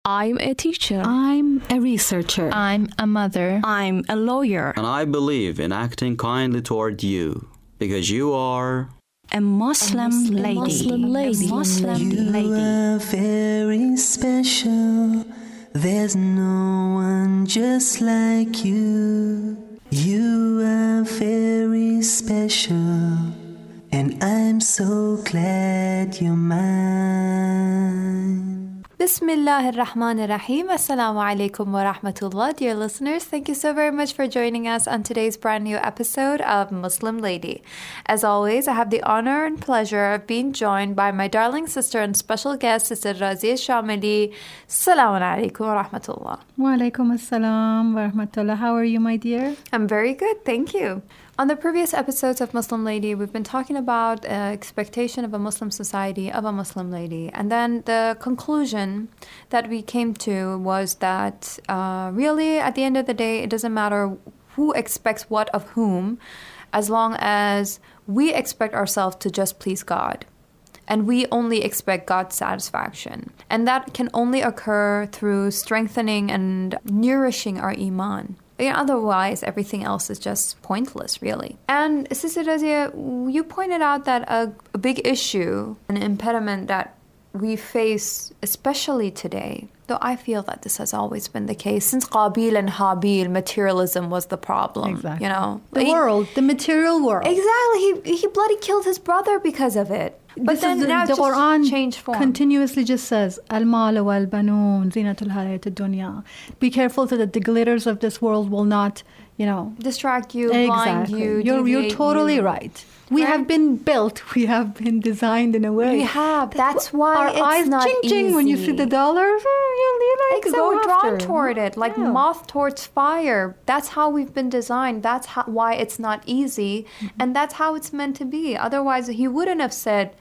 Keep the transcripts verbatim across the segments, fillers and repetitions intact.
I'm a teacher. I'm a researcher. I'm a mother. I'm a lawyer. And I believe in acting kindly toward you, because you are a Muslim, a Muslim lady. Muslim lady. A Muslim you lady. You are very special. There's no one just like you. You are very special. And I'm so glad you're mine. Bismillah ar-Rahman ar-Rahim. Assalamu alaikum wa rahmatullah. Dear listeners, thank you so very much for joining us on today's brand new episode of Muslim Lady. As always, I have the honor and pleasure of being joined by my darling sister and special guest, Sister Razia Shamili. Assalamu alaikum wa rahmatullah. Wa alaikum assalam wa rahmatullah. How are you, my dear? I'm very good, thank you. On the previous episodes of Muslim Lady, we've been talking about uh, expectation of a Muslim society, of a Muslim lady. And then the conclusion that we came to was that uh, really, at the end of the day, it doesn't matter who expects what of whom, as long as we expect ourselves to just please God. And we only expect God's satisfaction. And that can only occur through strengthening and nourishing our iman. Otherwise, everything else is just pointless, really. And Sister Razia, you pointed out that a, a big issue, an impediment that we face, especially today, though I feel that this has always been the case, since Qabil and Habil, materialism was the problem. Exactly. You know, the he, world, the material world. Exactly. He, he bloody killed his brother because of it. But this then is the, now the it's Quran just changed form. Continuously just says, Al-mal wal-banun zinatul hayat ad-dunya. Be careful so that the glitters of this world will not, you know, distract you, exactly. blind you, You're you're totally you. right. We right? have been built. We have been designed in a way. We have. That's why our it's eyes not ching ching easy. when you see the dollars. You, you like exactly. to go We're after. drawn toward it, like yeah. moth towards fire. That's how we've been designed. That's how, why it's not easy, mm-hmm. and that's how it's meant to be. Otherwise, he wouldn't have said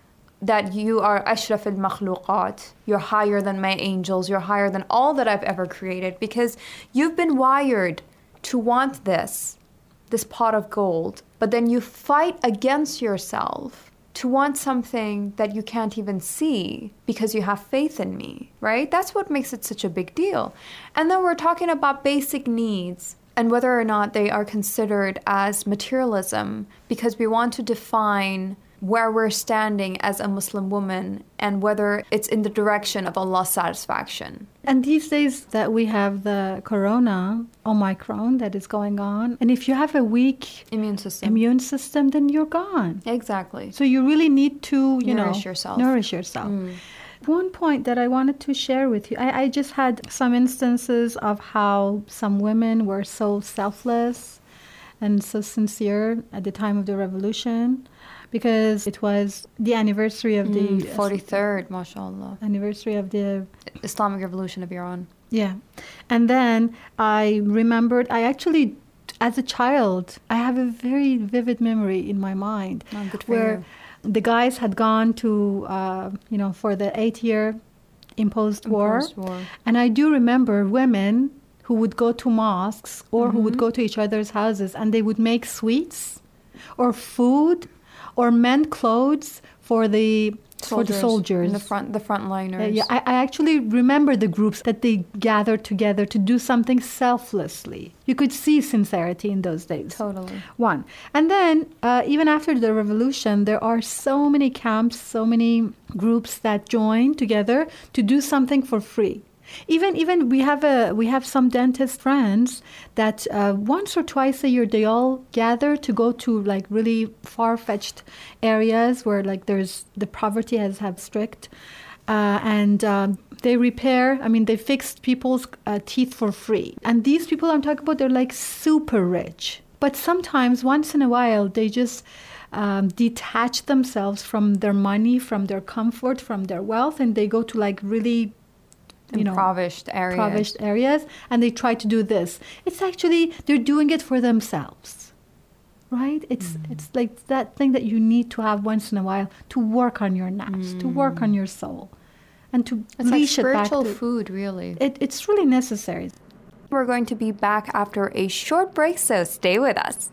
that you are ashraf al-makhluqat, you're higher than my angels, you're higher than all that I've ever created, because you've been wired to want this, this pot of gold, but then you fight against yourself to want something that you can't even see because you have faith in me, right? That's what makes it such a big deal. And then we're talking about basic needs and whether or not they are considered as materialism, because we want to define where we're standing as a Muslim woman and whether it's in the direction of Allah's satisfaction. And these days that we have the corona, Omicron, that is going on, and if you have a weak immune system, immune system, then you're gone. Exactly. So you really need to, you nourish know, yourself. nourish yourself. Mm. One point that I wanted to share with you, I, I just had some instances of how some women were so selfless and so sincere at the time of the revolution, because it was the anniversary of the mm, forty-third, mashallah, anniversary of the Islamic Revolution of Iran. Yeah. And then I remembered, I actually, as a child, I have a very vivid memory in my mind oh, good for where you. the guys had gone to, uh, you know, for the eight-year imposed, imposed war. war. And I do remember women who would go to mosques or mm-hmm. who would go to each other's houses and they would make sweets or food or mend clothes for the soldiers, for the soldiers, the front, the frontliners. Uh, yeah, I, I actually remember the groups that they gathered together to do something selflessly. You could see sincerity in those days. Totally. One, and then uh, even after the revolution, there are so many camps, so many groups that join together to do something for free. Even even we have a we have some dentist friends that uh, once or twice a year they all gather to go to like really far-fetched areas where like there's the poverty has have strict uh, and um, they repair. I mean they fixed people's uh, teeth for free. And these people I'm talking about, they're like super rich. But sometimes once in a while they just um, detach themselves from their money, from their comfort, from their wealth, and they go to like really you know, impoverished areas. impoverished areas, and they try to do this. It's actually, they're doing it for themselves, right? It's mm. it's like that thing that you need to have once in a while to work on your nafs, mm. to work on your soul, and to it's leash like it back. spiritual to, food, really. It, it's really necessary. We're going to be back after a short break, so stay with us.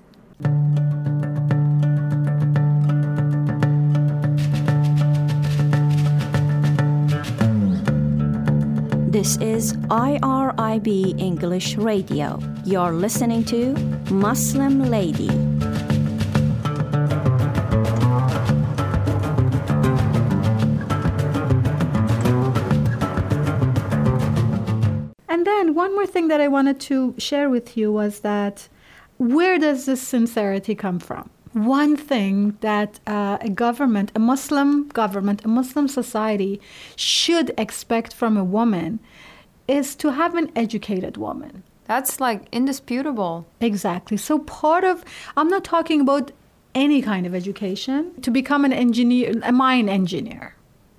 This is I R I B English Radio. You're listening to Muslim Lady. And then one more thing that I wanted to share with you was that where does this sincerity come from? One thing that uh, a government, a Muslim government, a Muslim society should expect from a woman is to have an educated woman. That's like indisputable. Exactly. So part of, I'm not talking about any kind of education, to become an engineer, a mine engineer,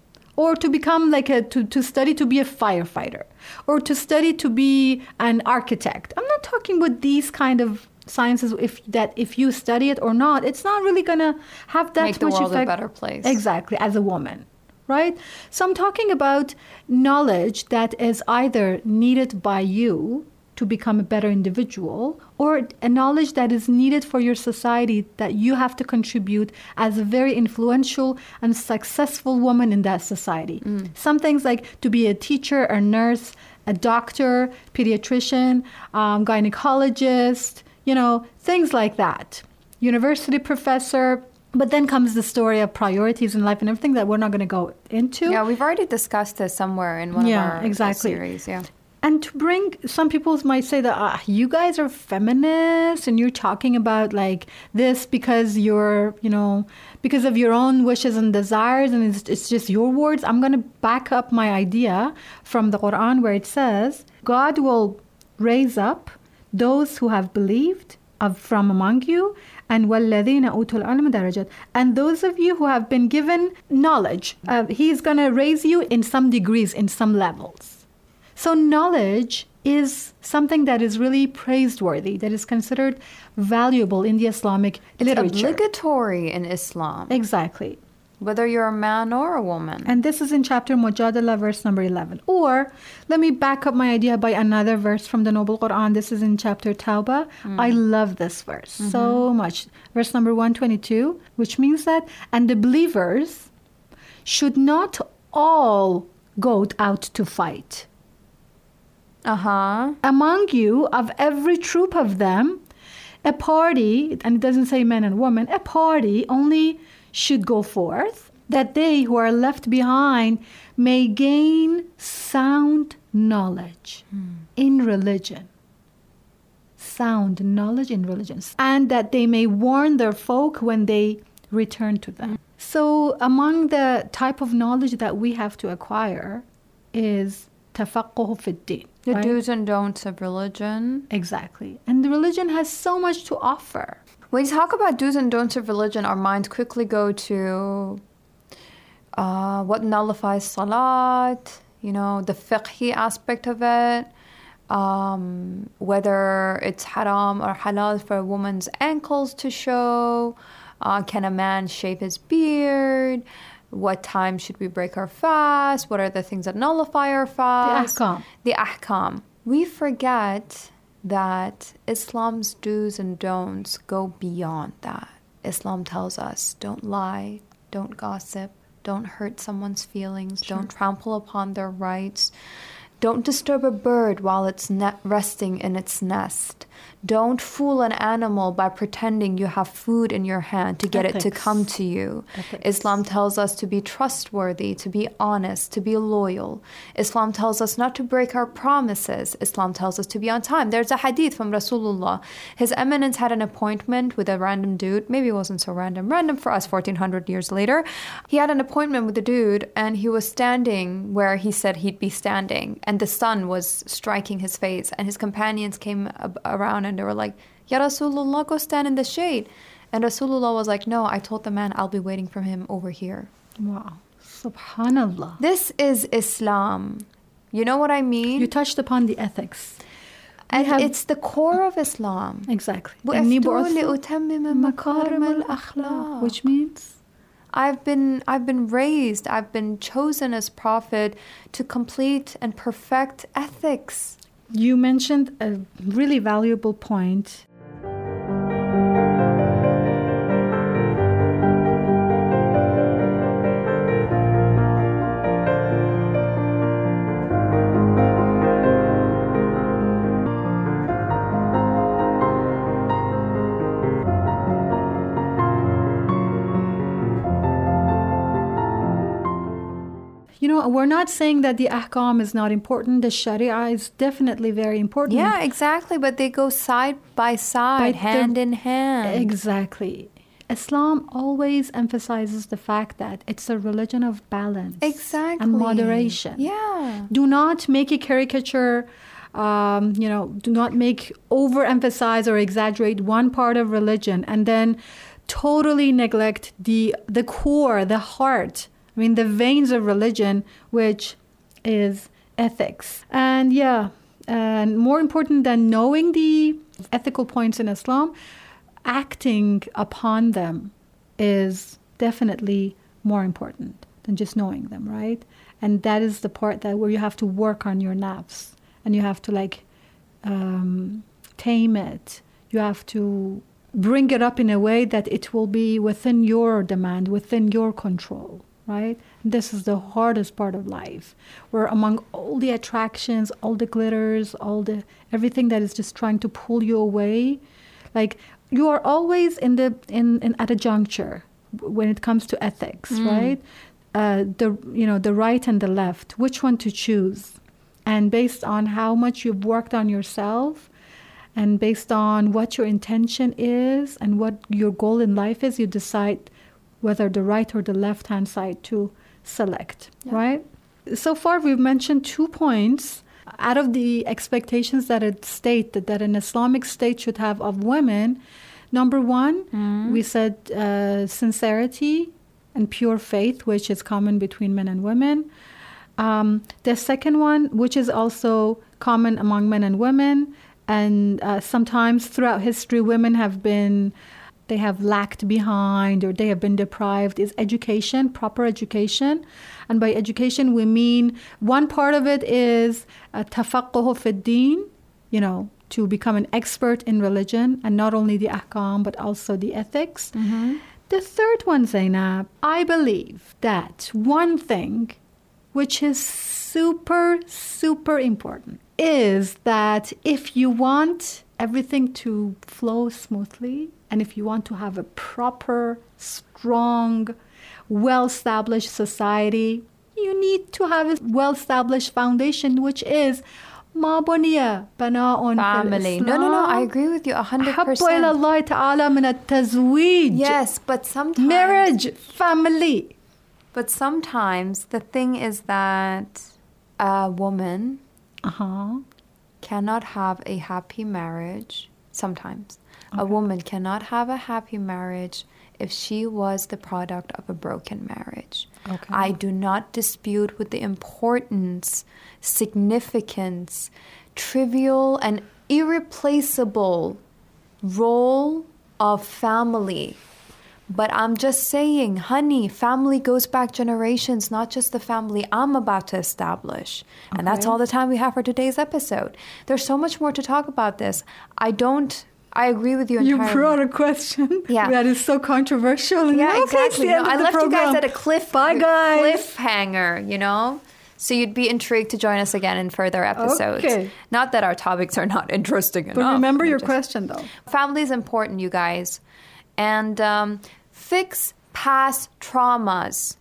or to become like a, to, to study to be a firefighter, or to study to be an architect. I'm not talking about these kind of sciences, if that if you study it or not, it's not really going to have that Make the much world effect. a better place. Exactly, as a woman, right? So I'm talking about knowledge that is either needed by you to become a better individual, or a knowledge that is needed for your society that you have to contribute as a very influential and successful woman in that society. Mm. Some things like to be a teacher, a nurse, a doctor, pediatrician, um, gynecologist, you know, things like that. University professor. But then comes the story of priorities in life and everything that we're not going to go into. Yeah, we've already discussed this somewhere in one yeah, of our exactly. series. Yeah. And to bring, some people might say that ah, you guys are feminists and you're talking about like this because you're, you know, because of your own wishes and desires and it's, it's just your words. I'm going to back up my idea from the Quran where it says, God will raise up those who have believed of from among you, and وَالَّذِينَ أُوتُوا الْعِلْمَ دَرَجَاتٍ, and those of you who have been given knowledge. Uh, he's going to raise you in some degrees, in some levels. So knowledge is something that is really praiseworthy, that is considered valuable in the Islamic It's literature. obligatory in Islam, Exactly. whether you're a man or a woman. And this is in chapter Mujadala, verse number eleven. Or let me back up my idea by another verse from the Noble Quran. This is in chapter Tawbah. Mm. I love this verse mm-hmm. so much. Verse number one twenty-two, which means that, and the believers should not all go out to fight. Uh-huh. Among you, of every troop of them, a party, and it doesn't say men and women, a party only should go forth, that they who are left behind may gain sound knowledge hmm. in religion. Sound knowledge in religion. And that they may warn their folk when they return to them. Hmm. So among the type of knowledge that we have to acquire is tafaqquh fi ddin. The right? do's and don'ts of religion. Exactly. And the religion has so much to offer. When you talk about do's and don'ts of religion, our minds quickly go to uh, what nullifies salat, you know, the fiqhi aspect of it, um, whether it's haram or halal for a woman's ankles to show, uh, can a man shave his beard, what time should we break our fast, what are the things that nullify our fast. The ahkam. The ahkam. We forget that Islam's do's and don'ts go beyond that. Islam tells us, don't lie, don't gossip, don't hurt someone's feelings, sure. don't trample upon their rights, don't disturb a bird while it's ne- resting in its nest. Don't fool an animal by pretending you have food in your hand to get Ethics. It to come to you. Ethics. Islam tells us to be trustworthy, to be honest, to be loyal. Islam tells us not to break our promises. Islam tells us to be on time. There's a hadith from Rasulullah. His Eminence had an appointment with a random dude. Maybe it wasn't so random. Random for us fourteen hundred years later. He had an appointment with the dude and he was standing where he said he'd be standing. And the sun was striking his face. And his companions came around and they were like, Ya Rasulullah, go stand in the shade. And Rasulullah was like, no, I told the man I'll be waiting for him over here. Wow. Subhanallah. This is Islam. You know what I mean? You touched upon the ethics. And have, it's the core of Islam. Exactly. Which means? I've been I've been raised, I've been chosen as prophet to complete and perfect ethics. You mentioned a really valuable point. we're not saying that the ahkam is not important. The sharia is definitely very important. Yeah, exactly. But they go side by side, But hand the- in hand. Exactly. Islam always emphasizes the fact that it's a religion of balance. Exactly. And moderation. Yeah. Do not make a caricature, um, you know, do not make overemphasize or exaggerate one part of religion and then totally neglect the the core, the heart, I mean, the veins of religion, which is ethics. And yeah, and more important than knowing the ethical points in Islam, acting upon them is definitely more important than just knowing them, right? And that is the part that where you have to work on your nafs and you have to like um, tame it. You have to bring it up in a way that it will be within your demand, within your control, right? This is the hardest part of life, where among all the attractions, all the glitters, all the everything that is just trying to pull you away, like you are always in the in, in at a juncture when it comes to ethics, mm. right? Uh, the you know the right and the left, which one to choose, and based on how much you've worked on yourself, and based on what your intention is and what your goal in life is, you decide whether the right or the left-hand side to select, yeah. right? So far, we've mentioned two points out of the expectations that a state, that, that an Islamic state should have of women. Number one, mm. we said uh, sincerity and pure faith, which is common between men and women. Um, the second one, which is also common among men and women, and uh, sometimes throughout history, women have been, they have lagged behind or they have been deprived, is education, proper education. And by education, we mean one part of it is tafaqquh fi ad-din, you know, to become an expert in religion, and not only the ahkam, but also the ethics. Mm-hmm. The third one, Zainab, I believe that one thing which is super, super important is that if you want everything to flow smoothly, and if you want to have a proper, strong, well-established society, you need to have a well-established foundation, which is ما بني بناء family. No, no, no. I agree with you a hundred percent. أحب إلى الله تعالى من التزويج. Yes, but sometimes marriage, family. But sometimes the thing is that a woman uh-huh. cannot have a happy marriage. Sometimes okay. a woman cannot have a happy marriage if she was the product of a broken marriage. Okay. I do not dispute with the importance, significance, trivial and irreplaceable role of family. But I'm just saying, honey, family goes back generations, not just the family I'm about to establish. Okay. And that's all the time we have for today's episode. There's so much more to talk about this. I don't... I agree with you entirely. You brought a question yeah. that is so controversial. Yeah, no, exactly. No, I left program. you guys at a cliff, Bye, guys. cliffhanger, you know? So you'd be intrigued to join us again in further episodes. Okay. Not that our topics are not interesting but enough. But remember your just, question, though. Family is important, you guys. And um, fix past traumas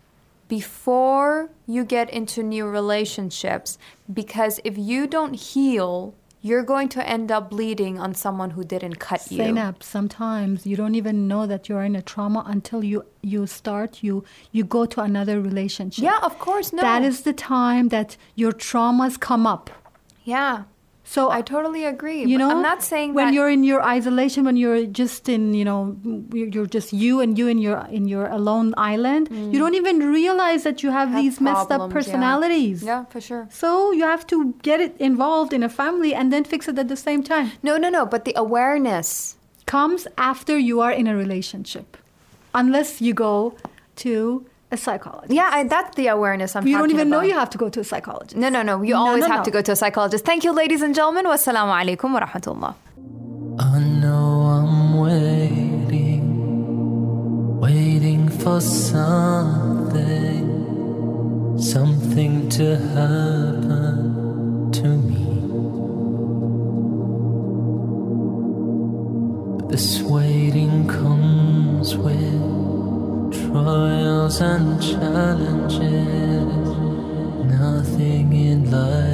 before you get into new relationships. Because if you don't heal, you're going to end up bleeding on someone who didn't cut you. Zainab, sometimes you don't even know that you're in a trauma until you, you start, you, you go to another relationship. Yeah, of course, no. That is the time that your traumas come up. Yeah. So I totally agree. You know, I'm not saying when that you're in your isolation, when you're just in, you know, you're just you and you in your in your alone island, mm. you don't even realize that you have, have these problems, messed up personalities. Yeah. yeah, for sure. So you have to get it involved in a family and then fix it at the same time. No, no, no. But the awareness comes after you are in a relationship, unless you go to a psychologist. Yeah, I, that's the awareness I'm you talking about. You don't even know you have to go to a psychologist. No, no, no. You no, always no, have no. to go to a psychologist. Thank you, ladies and gentlemen. Wassalamu alaikum wa rahmatullah. I know I'm waiting, waiting for something, something to happen to me. But this waiting comes with trials and challenges. light.